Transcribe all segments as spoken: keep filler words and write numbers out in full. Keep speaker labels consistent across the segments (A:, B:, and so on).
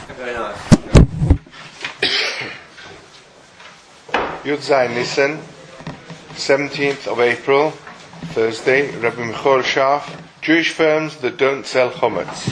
A: Very nice.
B: Yud Zayin Nisan, seventeenth of April, Thursday, Rabbi Michal Shaf, Jewish firms that don't sell chometz.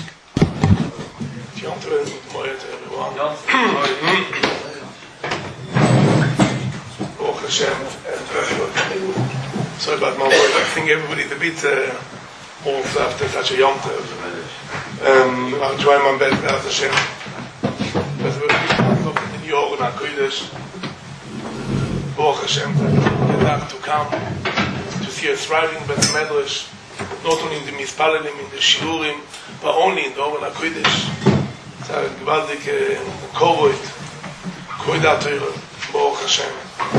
C: Sorry about my voice. I think everybody's a bit uh, off after such a Yom Tov. Um, I'll try my best, Be'ez Hashem. But we're looking in the Yoron HaKodesh. Baruch Hashem, the dag to come to see us thriving by the Medrash, not only in the Mispalelim, in the Shiurim, but only in the Yoron HaKodesh. It's a gewaldig Kovoid, Koidat Torah, Baruch Hashem.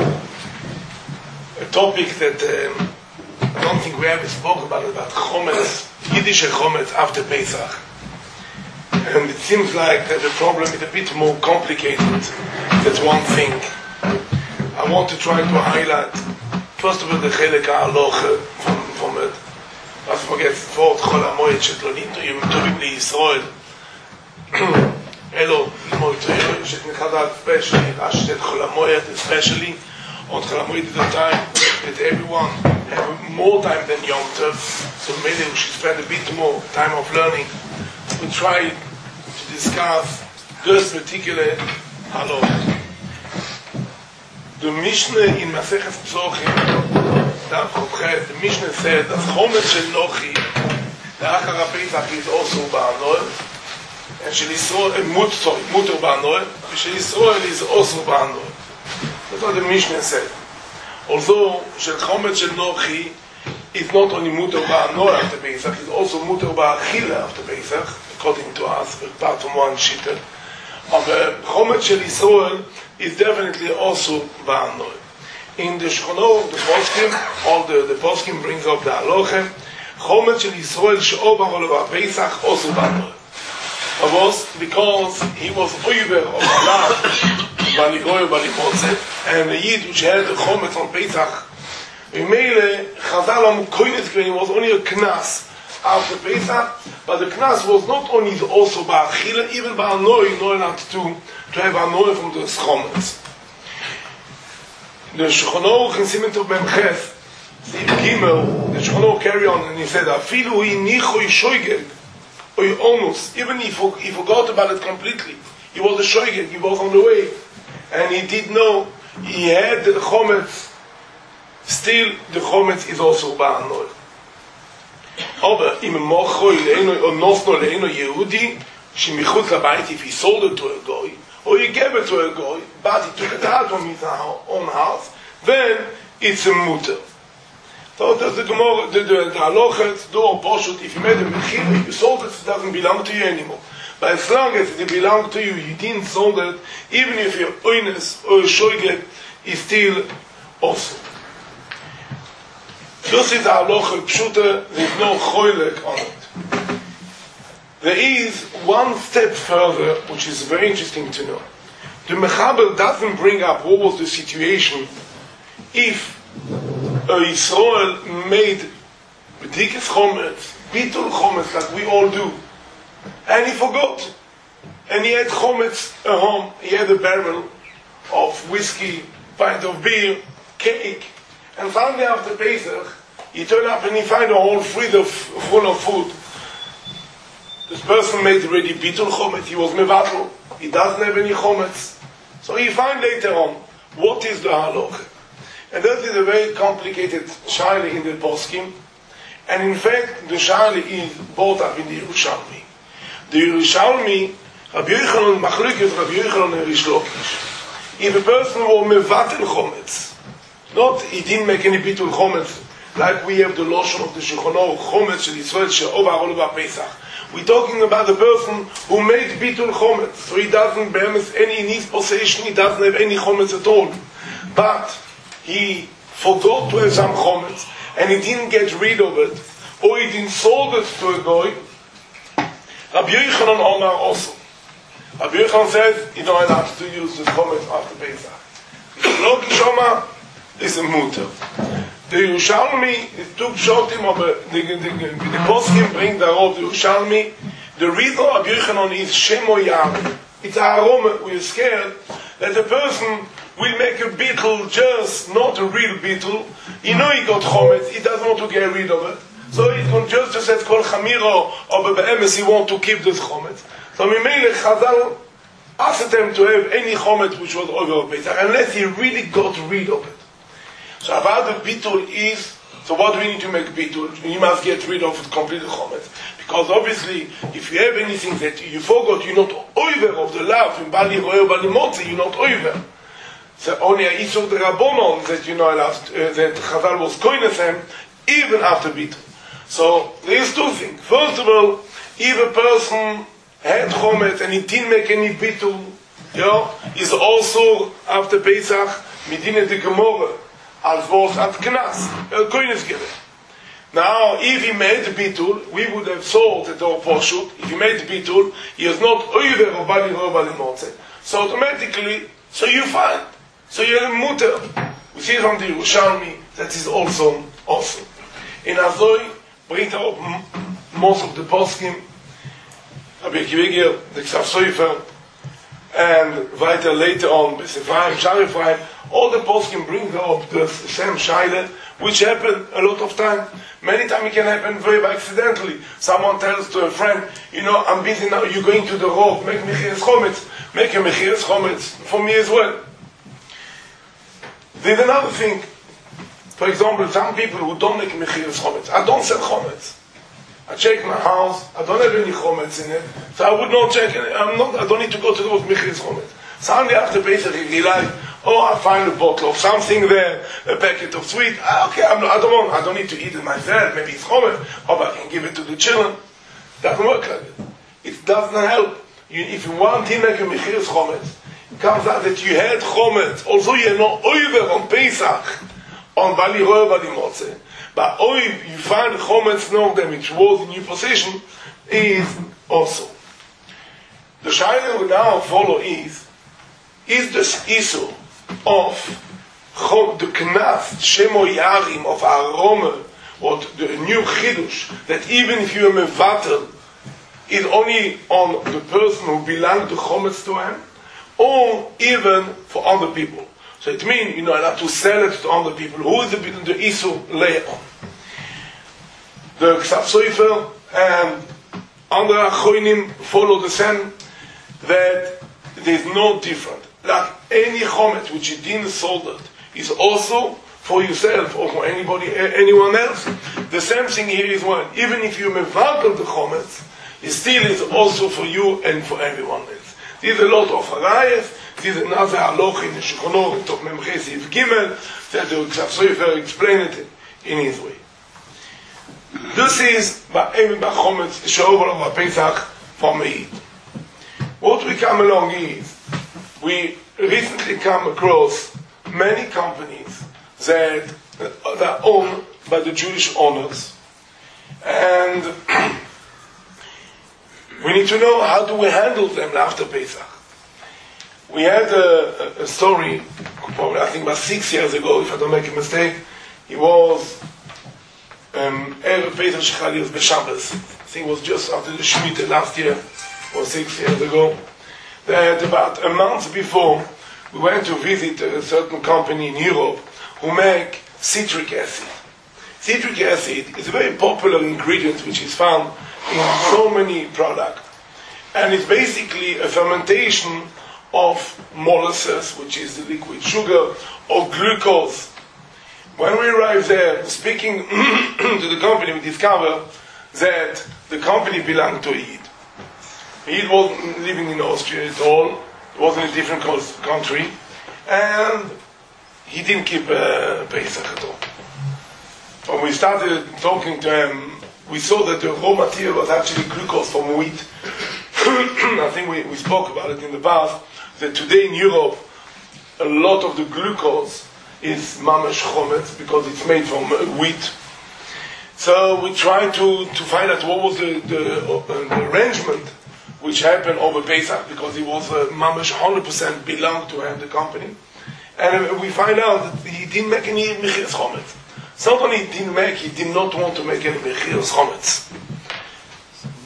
C: A topic that um, I don't think we ever spoke about, about Chometz, Yiddish Chometz after Pesach. And it seems like that the problem is a bit more complicated. That's one thing. I want to try to highlight, first of all, the Chelek HaHalocha from, from it. Let's forget, Vort Chol HaMoed Shetlonitu Yom Tovim LiYisrael. Hello, Limoy Torah, Shetnechadad especially, Ashtet Chol HaMoed especially. On Chol HaMoed is a time that everyone have more time than Yom Tov, so maybe we should spend a bit more time of learning. We try to discuss this particular halacha. The Mishnah in Maseches Psochim, the Mishnah said that Chometz Shel Nochi, the Achar HaPesach is also Ba'anol, and Shel Yisrael, sorry, Muter Ba'anol, and Shel Yisrael is also Ba'anol. That's what the Mishnah said. Although Shel Chometz Shel Nochi is not only Muter Ba'anol after Pesach, it's also Muter Ba'achila after Pesach, according to us, apart from one Shitta. But Chometz Shel Yisrael is definitely also Ba'anol. In the Shulchan, the Poskim, all the, the Poskim brings up the Halacha, Chometz Shel Yisrael She'o Ba'anol Ba'Pesach also Ba'anol. Was because he was over of Allah, Baligoy Balimotze, and the Yid which had the Chometz on Pesach, Mele Chazal Am Koines when he was only a Knas after Pesach, but the Knas was not only also Ba'achila, even Ba'anoi, no allowed to to have Anoi from the Chometz. The Shulchan Aruch in Siman Tov Mem Ches, Sif Gimel, the Shulchan Aruch carry on and he said, Afilu hi nichoi shoygeg, oy onus, even if he forgot about it completely. He was a shoygeg, he was on the way, and he did know he had the Chometz. Still, the Chometz is also Ba'anoi. Aber im mochoi leino or nosno leino Yehudi, shemichutz labayit, if he sold it to a goy, or he gave it to a goy, but he took it out from his own house, then it's a mutter. So there's the Gemara, the, the, the halochet, do or poshut, if you made a mechila, if you sold it, it doesn't belong to you anymore. But as long as it belongs to you, you didn't sold it, even if you're oines or a shoygeg, is still also. This is our lochel pshuta, there's no choylek on it. There is one step further, which is very interesting to know. The Mechaber doesn't bring up what was the situation if a Yisrael made B'dikes Chometz, Bitul Chometz, like we all do, and he forgot. And he had Chometz at home, he had a barrel of whiskey, pint of beer, cake, and finally after Pesach, he turned up and he found a whole fridge of, full of food. This person made already bitul chometz, he was mevatel, he doesn't have any chometz. So he found later on, what is the halacha? And that is a very complicated shaila in the poskim, and in fact, the shaila is brought up in the Yerushalmi. The Yerushalmi, Rabbi Yochanan, Machlokes Rabbi Yochanan and Rish Lakish. If a person was mevatel chometz, not, he didn't make any bitul chometz, like we have the lotion of the Shulchan Aruch, chometz shel Yisrael she'o ba'anol ba'Pesach. We're talking about the person who made bitul chometz, so he doesn't bear any in his possession, he doesn't have any chometz at all. But he forgot to have some chometz, and he didn't get rid of it, or he didn't sold it to a goy. Rabbi Yochanan Omar also. Rabbi Yochanan says, you don't have to use the chometz after Pesach. Lo kishoma is a mutter. The Yerushalmi, it took Shotim, but the, the, the, the Poskim bring the Rav, the Yerushalmi. The reason Rabbi Yochanan is Shemo Yam, it's a aroma. We're scared that the person will make a beetle just not a real beetle. You know he got chometz, he doesn't want to get rid of it. So he's going just to say kol chamiro, or be'emes he want to keep this chometz. So Mimele Chazal asked them to have any chometz which was over Pesach, unless he really got rid of it. So about the beetle is, so what do we need to make beetle? You must get rid of it completely chometz. Because obviously, if you have anything that you forgot, you're not over of the love, in Bali Royo Bali Motzi, you're not over. So only a Isur the Rabbonon that you know uh, that Chazal was koines them, even after beetle. So there is two things. First of all, if a person had chometz and he didn't make any beetle, you know, is also after Pesach Medina de Gemorah, als was at Knas, a koines given. Now, if he made the bitul, we would have thought that or poshut, if he made the bitul, he is not over or bali or bali motze. So automatically, so you find, so you're a mutter. We see from the Yerushalmi that is also awesome. In Azoi, bringt up most of the poskim, Rabbi Akiva, the Ksav Sofer, and weiter later on, Besefraim, Sharifraim, all the poskim bring up the same shaila, which happen a lot of time. Many times it can happen very accidentally. Someone tells to a friend, you know, I'm busy now, you're going to the road, make mechiras chometz. Make a mechiras chometz for me as well. There's another thing. For example, some people who don't make mechiras chometz. I don't sell chometz. I check my house, I don't have any chometz in it, so I would not check it. I'm not, I don't need to go to the road, mechiras chometz. Suddenly after Pesach, he realized, oh, I find a bottle of something there, a packet of sweet. Ah, okay, I'm not, I don't want, I don't need to eat it myself. Maybe it's chometz, or I can give it to the children. Doesn't work like it. It doesn't help. You, if you want to make a mechiras chometz, it comes out that you had chometz. Also, you're not over on Pesach, on Bali Roya Bali Motze. But oh, you find chometz nogdem, which was in your possession, is also. The shaila we now follow is, is this issue of the knas shemo yarim of aroma, or the new chidush, that even if you are mevatel, is only on the person who belongs to chometz to him, or even for other people. So it means you're not allowed to sell it to other people. Who is the, the issue later on? The Ksav Sofer and other Achronim follow the same, that there is no different. Like any chometz which you didn't sold it is also for yourself or for anybody, anyone else. The same thing here is one. Even if you mevatel the chometz, it still is also for you and for everyone else. There's a lot of harayas. There's another halach in the Shulchan Aruch of Memches Yif Gimel that the Ksav Sofer explained it in his way. This is Ba'emi Ba'chometz She'over of Pesach for me. What we come along is, we recently come across many companies that are owned by the Jewish owners, and we need to know how do we handle them after Pesach. We had a, a story, probably I think about six years ago, if I don't make a mistake. It was um, Erev Pesach Shechalios B'Shabbos. I think it was just after the Shemitah last year, or six years ago. That about a month before, we went to visit a certain company in Europe who make citric acid. Citric acid is a very popular ingredient which is found in so many products. And it's basically a fermentation of molasses, which is the liquid sugar, or glucose. When we arrived there, speaking to the company, we discovered that the company belonged to Yid. He wasn't living in Austria at all. It was in a different country. And he didn't keep uh, Pesach at all. When we started talking to him, we saw that the raw material was actually glucose from wheat. I think we, we spoke about it in the past, that today in Europe, a lot of the glucose is mamash chometz because it's made from wheat. So we tried to, to find out what was the, the, uh, the arrangement which happened over Pesach, because it was uh, mamash one hundred percent belonged to him, the company. And uh, we find out that he didn't make any mechiras chometz. It's not only he didn't make, he did not want to make any mechiras chometz.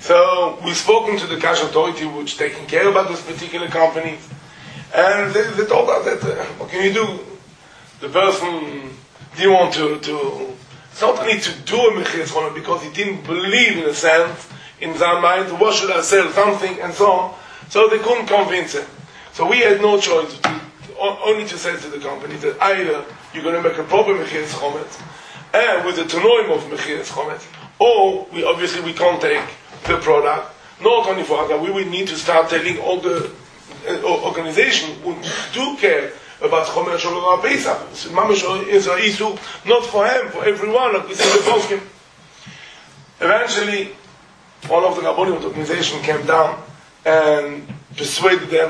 C: So we've spoken to the cash authority which taking care about this particular company, and they, they told us that, uh, what can you do? The person didn't want to, to it's not only to do a Mechiras Chometz because he didn't believe in a sense, in their mind, what should I sell, something, and so on. So they couldn't convince him. So we had no choice, to, only to say to the company that either you're going to make a proper Mechiras Chometz, and with the Tanoim of Mechiras Chometz, or we obviously we can't take the product, not only for us, we will need to start telling all the uh, organizations who do care about Chomer Shalom Pesach. So Mamash is a issue not for him, for everyone, like we say the Poskim. Eventually, one of the Rabbonim of the organization came down and persuaded them,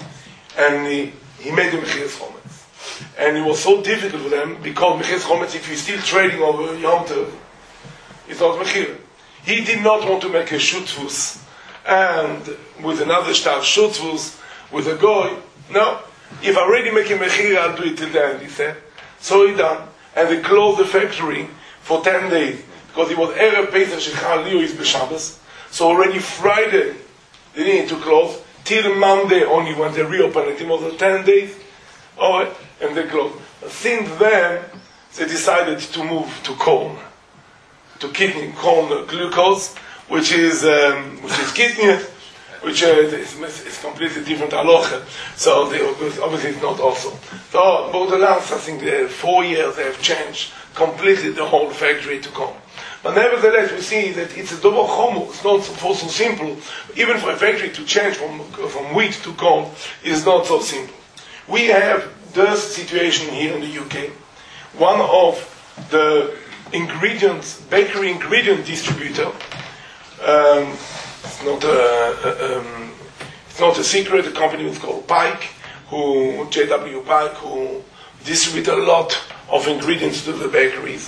C: and he, he made the Mechiras Chometz. And it was so difficult for them, because Mechiras Chometz, if you're still trading over Yom Tov, it's not Mechir. He did not want to make a shutfus, and with another shtar shutfus, with a goy. No, if I already make a Mechir, I'll do it till the end, he said. So he done, and they closed the factory for ten days, because it was Erev Pesach Shechal Liu is B'Shabbos. So already Friday, they needed to close, till Monday only when they reopened it. It was ten days, all right, and they closed. Since then, they decided to move to corn, to kidney corn glucose, which is um, which is kidney, which uh, is, is completely different halacha. So they, obviously it's not also. So for the last, I think, uh, four years they have changed completely the whole factory to corn. But nevertheless, we see that it's a double chomo. It's not so, so simple. Even for a factory to change from from wheat to corn is not so simple. We have this situation here in the U K. One of the ingredients, bakery ingredient distributor. Um, it's not a, a um, it's not a secret. The company is called Pike, who J W Pike, who distribute a lot of ingredients to the bakeries.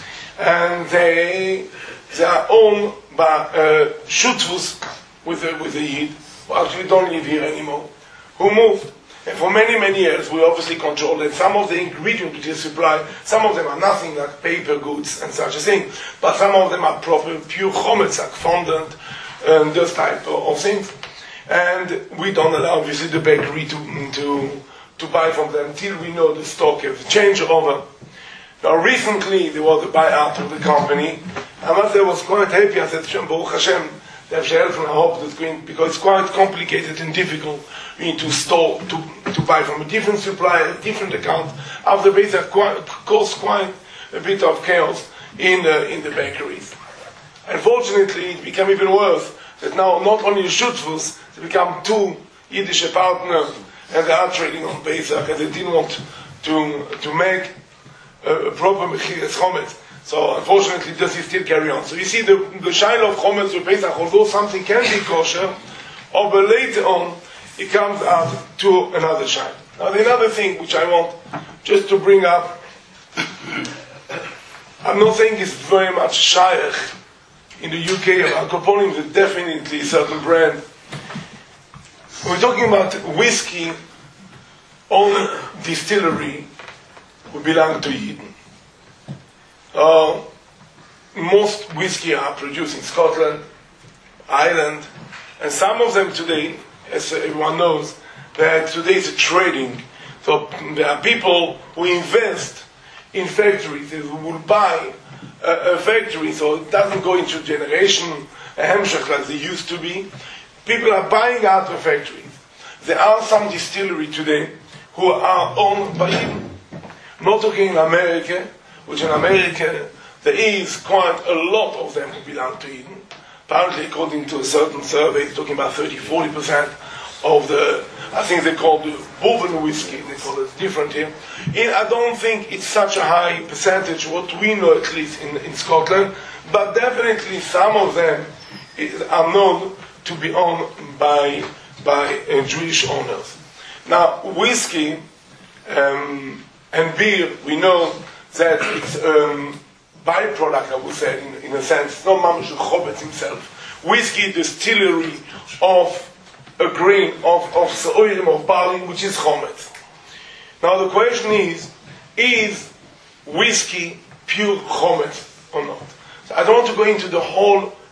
C: And they they are owned by uh, Shutfus with the, with the Yid, who actually don't live here anymore, who moved. And for many, many years, we obviously control that some of the ingredients which is supplied, some of them are nothing like paper goods and such a thing, but some of them are proper, pure chometz, like fondant, and this type of, of things. And we don't allow, obviously, the bakery to, to, to buy from them till we know the stock has changed over. Now, recently, there was a buyout of the company. I must say I was quite happy. I said, Baruch Hashem, they have help, and I hope that's going, because it's quite complicated and difficult. We need to store, to, to buy from a different supplier, a different account. After base, that quite, caused quite a bit of chaos in the, in the bakeries. Unfortunately, it became even worse, that now not only the Shutfus, they become two Yiddish partners, and they are trading on Pesach, and they didn't want to, to make a proper Mechiras Chometz. So unfortunately, this is still carry on. So you see the the shine of Chometz with Pesach, although something can be kosher, or but later on it comes out to another shine. Now the another thing which I want just to bring up, I'm not saying it's very much shaykh in the U K. Alcopolim is definitely a certain brand. We're talking about whiskey on distillery who belong to Eden. Uh, most whiskey are produced in Scotland, Ireland, and some of them today, as everyone knows, that today is a trading. So there are people who invest in factories, who will buy a, a factory, so it doesn't go into generation, a hemshech like they used to be. People are buying out the factories. There are some distilleries today who are owned by Eden. Not talking in America, which in America there is quite a lot of them who belong to Eden. Apparently, according to a certain survey, it's talking about thirty to forty percent of the, I think they call the bourbon whiskey, they call it different here. And I don't think it's such a high percentage, what we know at least in, in Scotland, but definitely some of them are known to be owned by, by uh, Jewish owners. Now, whiskey um, and beer, we know that it's a um, byproduct, I would say, in, in a sense. It's not Mamash Chometz himself. Whiskey distillery of a grain, of, of Se'orim, of barley, which is Chometz. Now the question is, is whiskey pure Chometz or not? So I don't want to go into the whole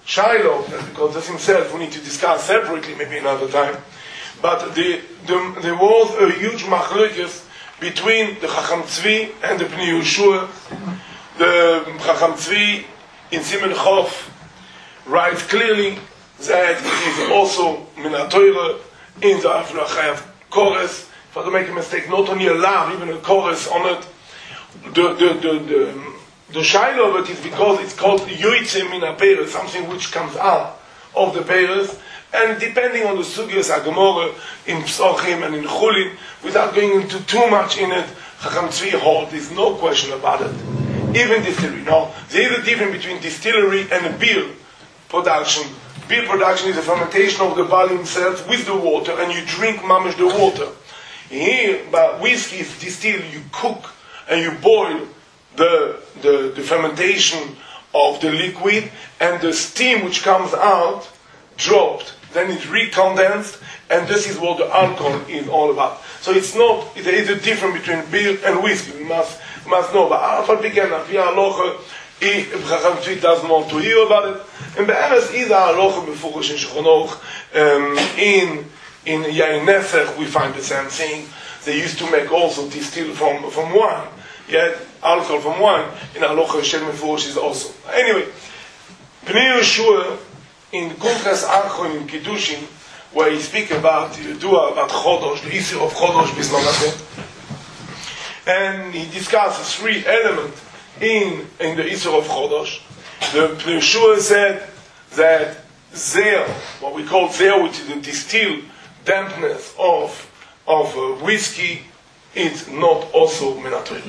C: Shiloh, because this himself we need to discuss separately, maybe another time. But the, the, there was a huge machlokes between the Chacham Tzvi and the Pnei Yehoshua. The Chacham Tzvi in Siman Chof writes clearly that it is also min HaTorah in the Afro Chayav chorus. If I don't make a mistake, not only a lav, even a chorus on it. The the the the, the Shiloh of it is because it's called Yoitze min HaPeiros, something which comes out of the Peiros. And depending on the sugyas Agamora in Psochim and in Chulin, without going into too much in it, Chacham Tzvi holds, there's no question about it. Even distillery. Now, there is a difference between distillery and beer production. Beer production is a fermentation of the barley himself with the water, and you drink mamish the water. Here, but whiskey is distilled, you cook and you boil the, the, the fermentation of the liquid, and the steam which comes out dropped. Then it's recondensed, and this is what the alcohol is all about. So it's not, there is a difference between beer and whiskey. We must, we must know. But Alpha began, Via Aloha, if Chacham Tzvi doesn't want to hear about it. And Be'emes is Aloha Befurish in Shulchan Aruch. In in Yain Nesach, we find the same thing. They used to make also distill from, from wine. Yeah, alcohol from wine. In Aloha, Shem Mefurish is also. Anyway, Pnei Yehoshua, in Kuntres Archon in Kiddushin, where he speaks about Yedua, about Chodosh, the Isser of Chodosh Bismanase, and he discusses three elements in, in the Isser of Chodosh. The Pnei Yehoshua said that Zer, what we call Zer, which is the distilled dampness of, of uh, whiskey, is not also min HaTorah.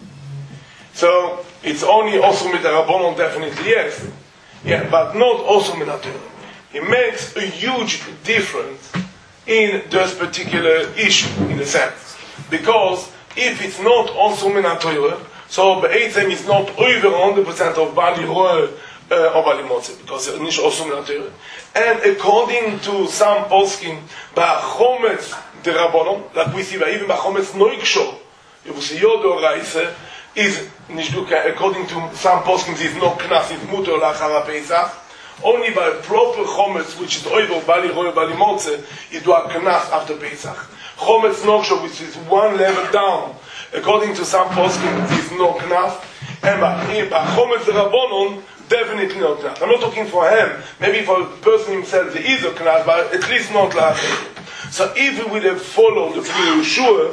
C: So, it's only also Midrabanon, definitely yes. Yeah, but not also min HaTorah. It makes a huge difference in this particular issue, in a sense. Because if it's not also min HaTorah, so Be'etzem is not over one hundred percent of Bali Roel uh, or Bali Motze, because it's not also min HaTorah. And according to some poskim, Ba'chometz de Rabbanon, like we see, even Ba'chometz Noiksho, you will see Yodo Raise, is according to some poskim is no knas, is muter lachar Pesach. Only by proper chometz, which is oivo bali roy bali motze, is do a knas after Pesach. Chometz noksho, which is one level down, according to some poskim, is no knas. And by chometz rabbonon, definitely not knas. I'm not talking for him. Maybe for the person himself, there is a knas, but at least not lachar. So if we would have followed the Pnei Yehoshua,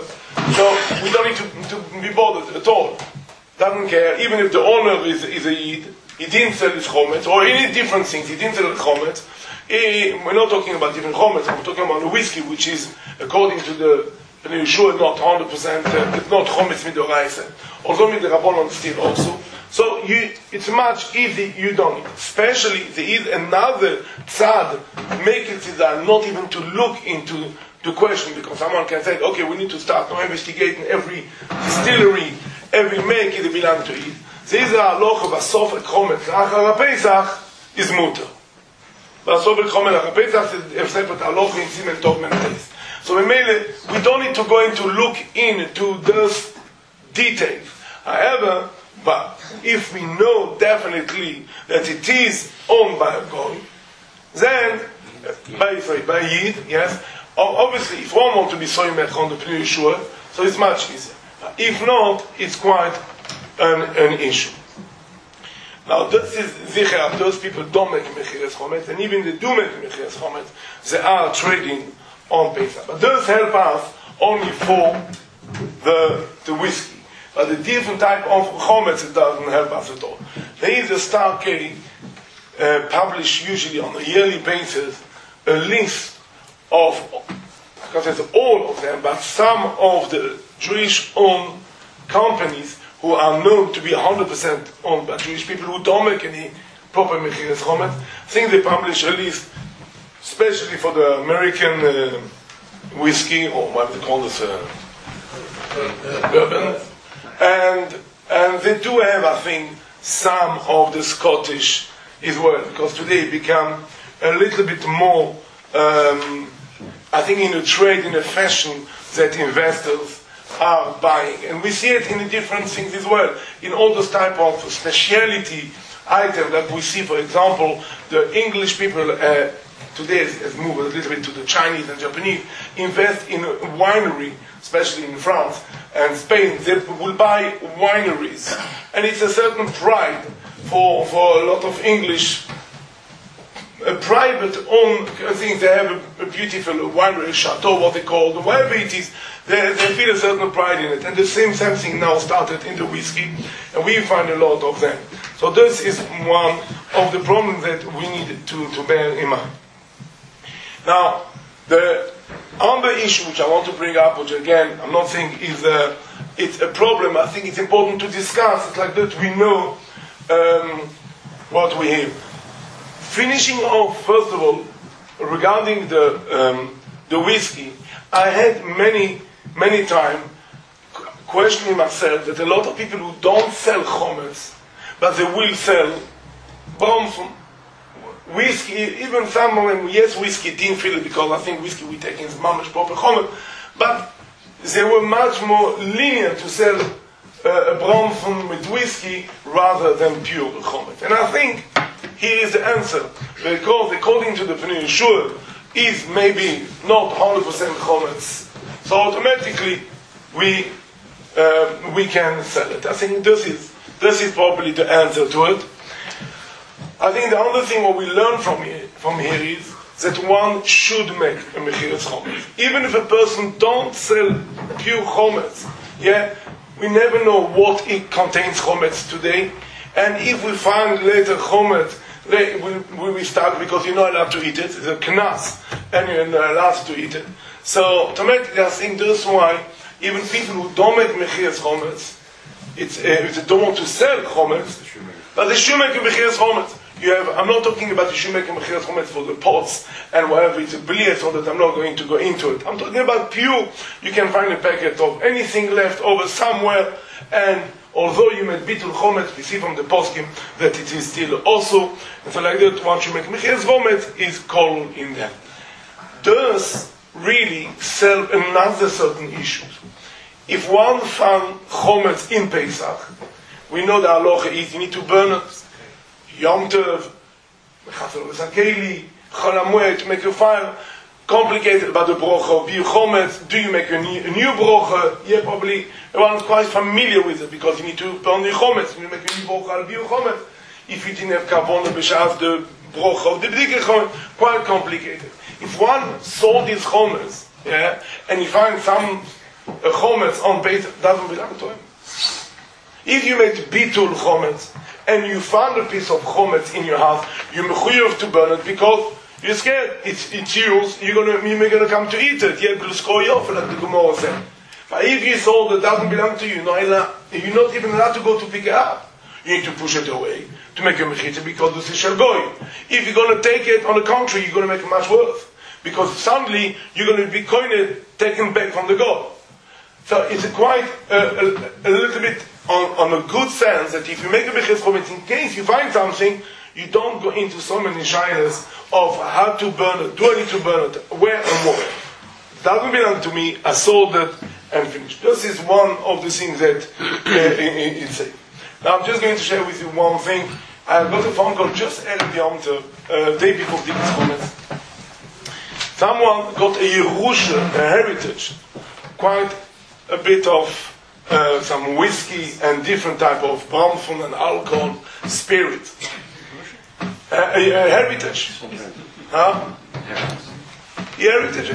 C: so we don't need to, to be bothered at all. Doesn't care, even if the owner is, is a Yid, he didn't sell his chometz, or any different things, he didn't sell his chometz. He, we're not talking about different chometz, we're talking about the whiskey, which is, according to the Pnei Yehoshua, not one hundred percent, uh, it's not chometz midoraisa. Although midrabanon still also. So you, it's much easy, you don't need. Especially, there is another tzad, make it that not even to look into the question, because someone can say, okay, we need to start now investigating every distillery, every make it belong to it. There is a halacha b'sof et chometz lachar Pesach is muter. B'sof et chometz lachar Pesach is a separate halacha in Siman Tov Memtes. So we don't need to go into look into those details. However, but if we know definitely that it is owned by a goy, then by sorry, by Yid, yes. Obviously, if one wants to be soymech on the Pnei Yehoshua, so it's much easier. If not, it's quite an, an issue. Now, this is zicher. Those people don't make mechiras chometz, and even they do make mechiras chometz, they are trading on Pesach. But those help us only for the the whiskey. But the different type of chometz, it doesn't help us at all. There is a Star K uh, published usually on a yearly basis a list of, I can't say all of them, but some of the Jewish-owned companies who are known to be one hundred percent owned by Jewish people who don't make any proper mechiras chometz. I think they publish a list, especially for the American uh, whiskey, or what they call this, uh, uh, bourbon. And, and they do have, I think, some of the Scottish as well, because today it become a little bit more um, I think in a trade, in a fashion that investors are buying. And we see it in the different things as well. In all those type of speciality item that we see, for example, the English people uh, today has, has moved a little bit to the Chinese and Japanese, invest in a winery, especially in France and Spain. They will buy wineries. And it's a certain pride for, for a lot of English a private owned things. They have a, a beautiful winery, chateau, what they call it, whatever it is. They, they feel a certain pride in it. And the same, same thing now started in the whiskey, and we find a lot of them. So this is one of the problems that we need to, to bear in mind. Now, the other issue which I want to bring up, which again, I'm not saying is a, it's a problem, I think it's important to discuss. It's like that we know um, what we have. Finishing off, first of all, regarding the um, the whiskey, I had many, many times questioning myself that a lot of people who don't sell chometz, but they will sell bombs, whiskey, even some of them, yes, whiskey didn't feel it because I think whiskey we take in mamish proper chometz, but they were much more lenient to sell uh, a bronfon with whiskey rather than pure chometz. And I think here is the answer, because according to the Pnei Yehoshua, is maybe not one hundred percent chometz, so automatically we uh, we can sell it. I think this is this is probably the answer to it. I think the other thing what we learn from here, from here is that one should make a mechiras chometz, even if a person don't sell pure chometz. Yeah, we never know what it contains chometz today, and if we find later chometz, we will be stuck because you're not allowed to eat it. It's a knas, and you're not allowed to eat it. So automatically, I think that's why even people who don't make mechiras chometz, it's uh, if they don't want to sell chometz, but they should make a mechiras chometz. You have. I'm not talking about you should make a mechiras chometz for the pots and whatever. It's a blier, so that I'm not going to go into it. I'm talking about pure. You can find a packet of anything left over somewhere, and although you made bitul chometz, we see from the poskim that it is still also, and so like that, once you make mechiras chometz, is called in there. Does really sell another certain issue. If one found chometz in Pesach, we know the halacha is you need to burn it. Yom Tov, Mechatzor Zakeli, Chol HaMoed, to make a fire. Complicated about the brocha of Bir chometz. Do you make a new, a new brocha? Yeah, probably everyone's quite familiar with it because you need to burn the chometz. You make a new brocha al Bir chometz. If you didn't have kavona b'shas the brocha of the b'dike chometz, quite complicated. If one saw this chometz, yeah, and he finds some uh, chometz on Pesach, doesn't belong to him. If you made bitul chometz and you found a piece of chometz in your house, you're mechuyev to burn it because you're scared. It's, it's yours. You're gonna, you're gonna come to eat it. You have gluskoyof, like the Gemara said. But if you saw that doesn't belong to you, no, you're not even allowed to go to pick it up. You need to push it away to make a mechitza because this is shalgoy. If you're gonna take it, on the contrary, you're gonna make it much worse because suddenly you're gonna be coined, taken back from the God. So it's a quite uh, a, a little bit on, on a good sense that if you make a mechiras chometz, in case you find something, you don't go into so many shilas of how to burn it, do I need to burn it, where and what. It doesn't belong to me, I sold it and finished. This is one of the things that uh, it's safe. Now I'm just going to share with you one thing. I got a phone call just at the Yom Tov, uh, day before the chometz. Someone got a Yerusha, a heritage, quite a bit of uh, some whiskey and different type of bronfon and alcohol, spirit. Uh, a, a heritage. Huh? Heritage.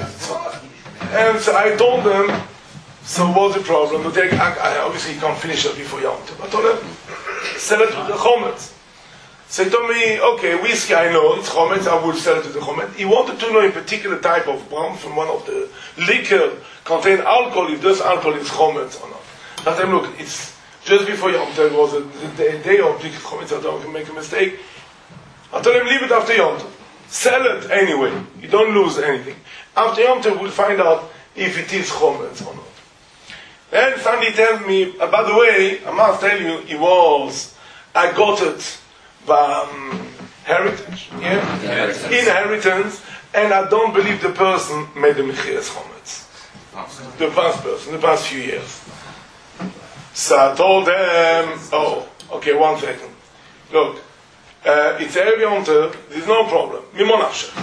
C: And so I told them, so what's the problem? But they, I, I obviously can't finish it before Yom Tov. I told them, sell it with the chometz. So he told me, okay, whiskey I know, it's chometz, I will sell it to the chometz. He wanted to know in particular type of brom from one of the liquor contain alcohol, if this alcohol is chometz or not. I told him, look, it's just before Yom Tov, it was a, the day of the chometz, I don't make a mistake. I told him, leave it after Yom Tov. Sell it anyway. You don't lose anything. After Yom Tov, we'll find out if it is chometz or not. Then somebody tells me, uh, by the way, I must tell you, it was, I got it by um, heritage, yeah? Inheritance. Inheritance, and I don't believe the person made the mechiras chometz. The past person, the past few years. So I told them, oh, okay, one second. Look, uh, it's Erev Yom Tov, there's no problem. Mimonafshech.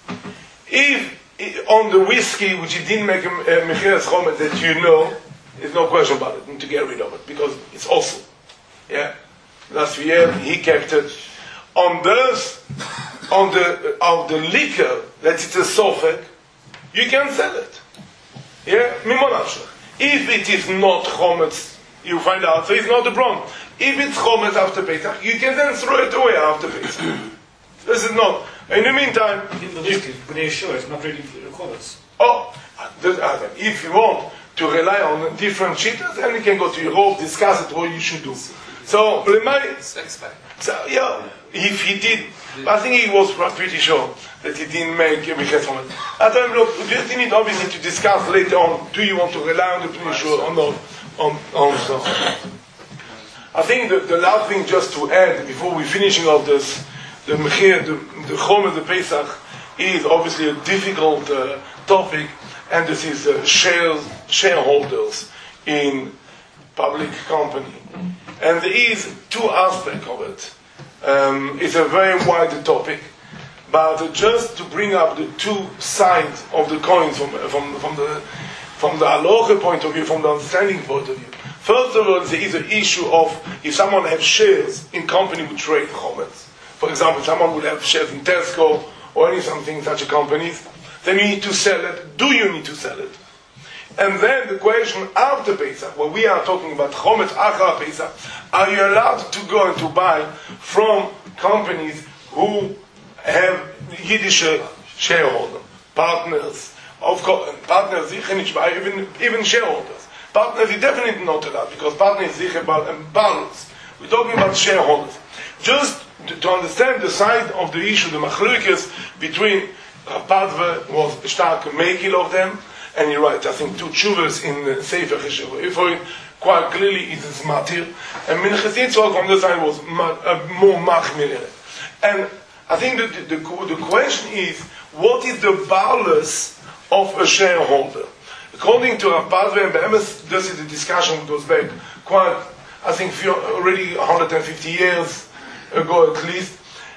C: If on the whiskey, which he didn't make a Mechiras Chometz, that you know, there's no question about it, need to get rid of it, because it's awesome. Yeah? Last year, he kept it. On this, on the, of the liquor, that it's a sofek, you can sell it. Yeah? Mimonafshech. If it is not Chometz, you find out, so it's not a problem. If it's Chometz after Pesach, you can then throw it away after Pesach. This is not. In the meantime,
A: in the whiskey, but they're sure it's not ready for Chometz.
C: Oh, if you want to rely on different cheaters, then you can go to Europe, discuss it, what you should do. So, so yeah, if he did, I think he was pretty sure that he didn't make a Mechiras Chometz. I don't look, you need obviously to discuss later on, do you want to rely on the Pnei or not? On, on so. I think the, the last thing just to add, before we finishing off this, the Mechir, the, the Chometz, the Pesach, is obviously a difficult uh, topic, and this is uh, shares, shareholders in public company. And there is two aspects of it. Um, it's a very wide topic, but just to bring up the two sides of the coins from, from, from the from the halacha point of view, from the understanding point of view. First of all, there is an issue of if someone has shares in company who trade chometz. For example, someone would have shares in Tesco or any something such a companies, then you need to sell it. Do you need to sell it? And then the question after Pesach, where we are talking about chometz achar Pesach, are you allowed to go and to buy from companies who have Yiddish shareholder, partners, of course, partners, even, even shareholders. Partners is definitely not allowed, because partners is sicher balance. We're talking about shareholders. Just to, to understand the side of the issue, the machlokes between Rav Padve was stark makil of them, and he writes, I think, two tshuvas in the Sefer Cheshev. Quite clearly it is matir, and Minchas Yitzchak on the side was uh, more machmir. And I think that the, the, the question is, what is the balance of a shareholder? According to Rav Padve and Be'emes, this is the discussion that goes back quite, I think, already one hundred fifty years ago at least.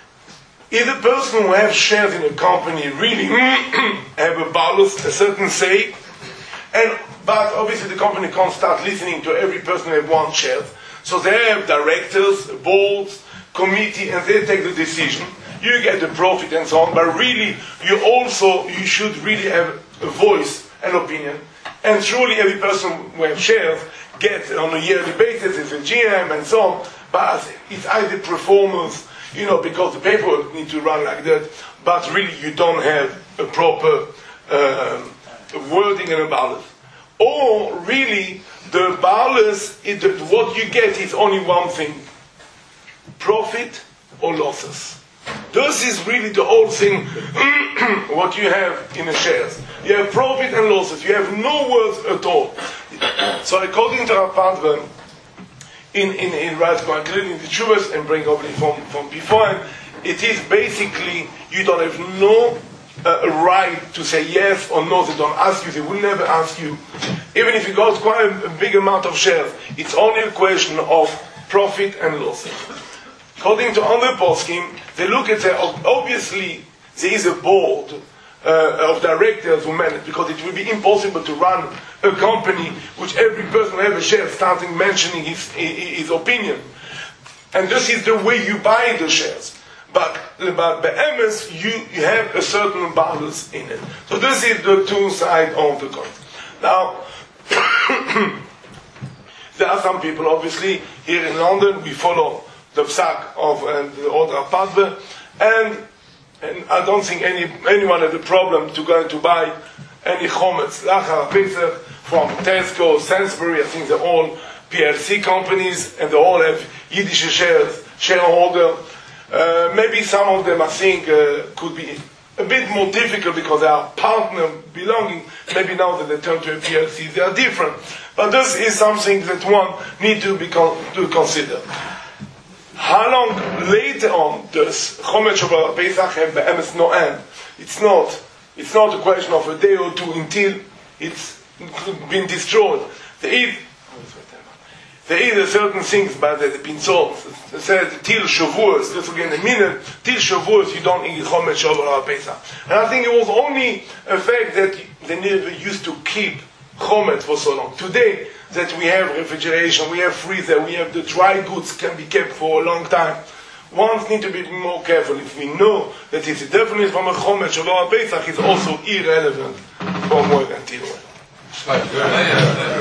C: Is a person who has shares in a company really have a balance, a certain say, and but obviously the company can't start listening to every person who has one share. So they have directors, boards, committee, and they take the decision. You get the profit and so on, but really, you also, you should really have a voice, an opinion. And truly every person who has shares gets on a yearly basis, it's a G M and so on, but it's either performance, you know, because the paperwork needs to run like that, but really you don't have a proper uh, wording and a balance. Or really, the balance, is that what you get is only one thing, profit or losses. This is really the whole thing, what you have in the shares. You have profit and losses. You have no words at all. So according to Rav Padve, in in in writes quite clearly in the Tshuvas and bring over from from before, it is basically you don't have no uh, right to say yes or no. They don't ask you. They will never ask you, even if you got quite a, a big amount of shares. It's only a question of profit and losses. According to other poskim, they look at it, obviously there is a board uh, of directors who manage, because it will be impossible to run a company which every person will have a share starting mentioning his, his opinion. And this is the way you buy the shares. But, but be'emes, you, you have a certain balance in it. So this is the two sides of the coin. Now, there are some people, obviously, here in London, we follow the psak of uh, the order of Padve, and, and I don't think any anyone had a problem to go and to buy any chometz lachar Pesach from Tesco, Sainsbury. I think they're all P L C companies, and they all have Yiddish shares, shareholder. Uh, maybe some of them, I think, uh, could be a bit more difficult because they are partner belonging. Maybe now that they turn to a P L C, they are different. But this is something that one need to be con- to consider. How long later on does Chometz Shabbat Pesach have be'emes no end? It's not. It's not a question of a day or two until it's been destroyed. There is, There are certain things by the Pinzol. It says till Shavuos, this will get in a minute, till Shavuos you don't eat Chometz Shavuot Pesach. And I think it was only a fact that they never used to keep Chometz for so long. Today, that we have refrigeration, we have freezer, we have the dry goods can be kept for a long time. One need to be more careful. If we know that it's definitely from a Chometz Shavuot Pesach, it's also irrelevant for more than till.